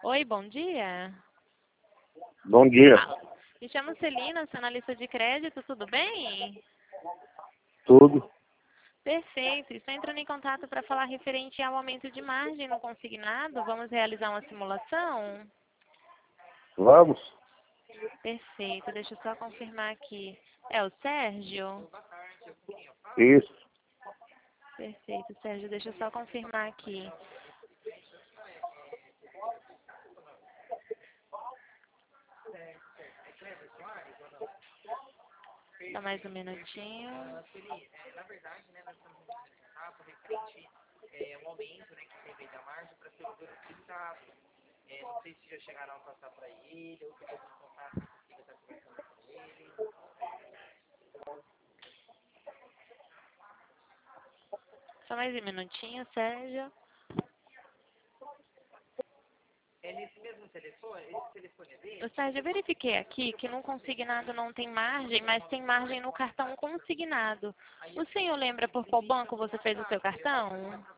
Oi, bom dia. Bom dia. Me chamo Celina, sou analista de crédito, tudo bem? Tudo. Perfeito. Estou entrando em contato para falar referente ao aumento de margem no consignado. Vamos realizar uma simulação? Vamos? Perfeito. Deixa eu só confirmar aqui. É o Sérgio? Isso. Perfeito, Sérgio. Deixa eu só confirmar aqui. Só mais um minutinho. Na verdade, né, nós estamos entrando em contato referente um aumento, né, que teve aí da margem para servidor utilizado. Não sei se já chegaram a passar para ele, ou se eu em contato consiga estar conversando com ele. Só mais um minutinho, Sérgio. É nesse mesmo telefone, esse telefone é dele? Ô, Sérgio, eu verifiquei aqui que no consignado não tem margem, mas tem margem no cartão consignado. O senhor lembra por qual banco você fez o seu cartão?